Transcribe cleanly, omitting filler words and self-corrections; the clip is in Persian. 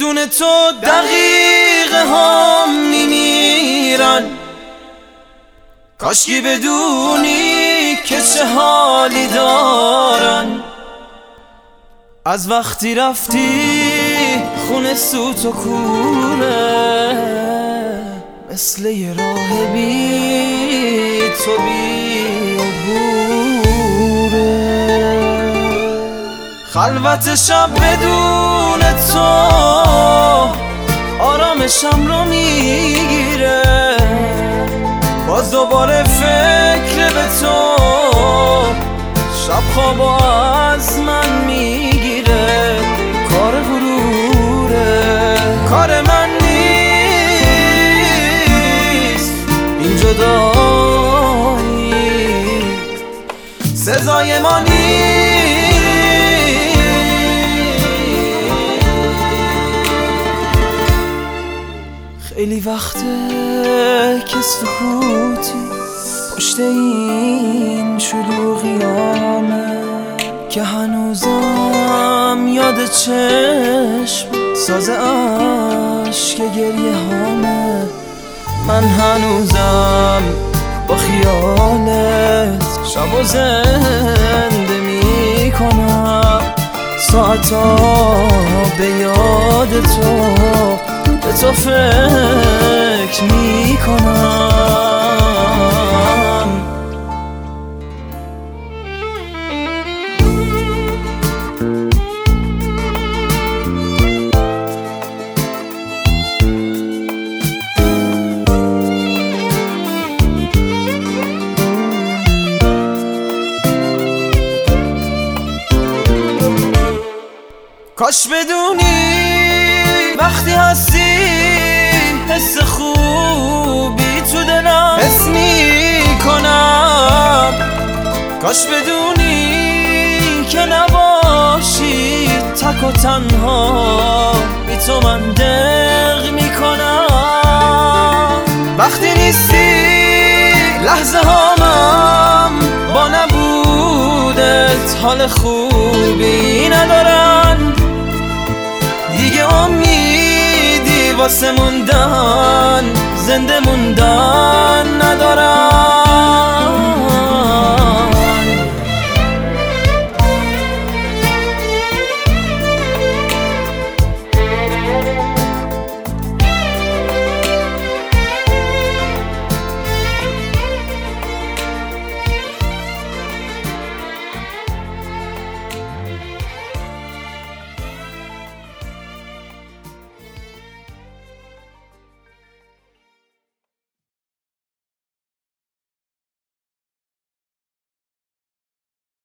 بدون تو دقیقه ها میمیرن. کاشکی بدونی که چه حالی دارن. از وقتی رفتی خونه سوت و کوره، مثل یه راه بی تو بی عبوره. خلوت شب بدون تو آرامشم رو میگیره. باز دوباره فکر به تو شب خوابو از من میگیره. کار غروره، کار من نیست این جدایی، سزای ما نیست. خیلی وقته که سکوتی پشت این شلوغیامه، که هنوزم یاد چشم ساز عشق گریه هامه. من هنوزم با خیالت شب و زنده میکنم. ساعتا به یاد تو به تو فکر میکنم. کاش بدونی وقتی هستی حس خوبی تو دلم حس میکنم. کاش بدونی که نباشی تک و تنها بی تو من دق میکنم. وقتی نیستی لحظه هامم با نبودت حال خوبی ندارن. دیگه امیدی واسه موندن زنده موندن ندارم.